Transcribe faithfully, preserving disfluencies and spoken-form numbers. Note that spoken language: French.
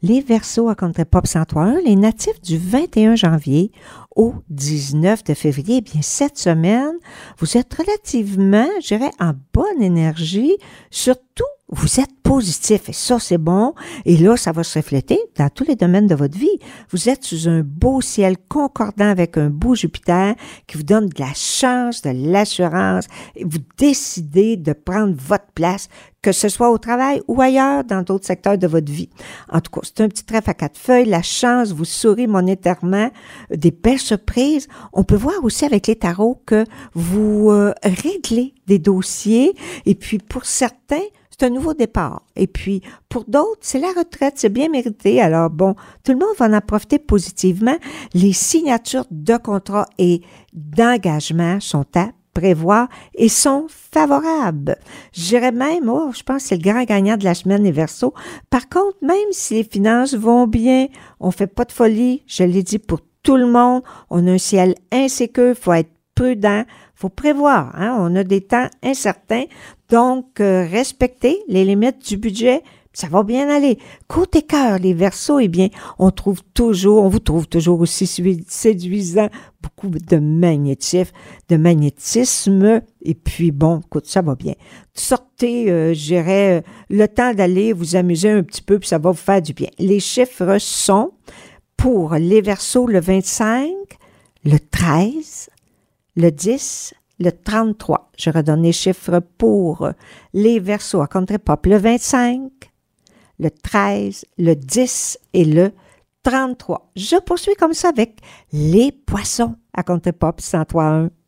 Les Verseaux à Contre-Pop cent trois point un, les natifs du vingt et un janvier au dix-neuf de février, eh bien, cette semaine, vous êtes relativement, je dirais, en bonne énergie, surtout vous êtes positif et ça, c'est bon. Et là, ça va se refléter dans tous les domaines de votre vie. Vous êtes sous un beau ciel concordant avec un beau Jupiter qui vous donne de la chance, de l'assurance et vous décidez de prendre votre place, que ce soit au travail ou ailleurs dans d'autres secteurs de votre vie. En tout cas, c'est un petit trèfle à quatre feuilles. La chance vous sourit monétairement, des belles surprises. On peut voir aussi avec les tarots que vous euh, réglez des dossiers et puis pour certains, c'est un nouveau départ. Et puis, pour d'autres, c'est la retraite, c'est bien mérité. Alors bon, tout le monde va en profiter positivement. Les signatures de contrats et d'engagement sont à prévoir et sont favorables. Je dirais même, oh, je pense que c'est le grand gagnant de la semaine, les Verseaux. Par contre, même si les finances vont bien, on fait pas de folie, je l'ai dit pour tout le monde, on a un ciel insécure, il faut être prudent, faut prévoir, hein, on a des temps incertains, donc euh, respectez les limites du budget, ça va bien aller. Côté cœur, les Verseaux, eh bien, on trouve toujours, on vous trouve toujours aussi séduisant, beaucoup de magnétisme, de magnétisme, et puis bon, écoute, ça va bien. Sortez, euh, je dirais, euh, le temps d'aller vous amuser un petit peu, puis ça va vous faire du bien. Les chiffres sont, pour les Verseaux, le vingt-cinq, le treize, le dix, le trente-trois. Je redonne les chiffres pour les Verseaux à Contre-Pop. Le vingt-cinq, le treize, le dix et le trente-trois. Je poursuis comme ça avec les Poissons à Contre-Pop cent trois point un.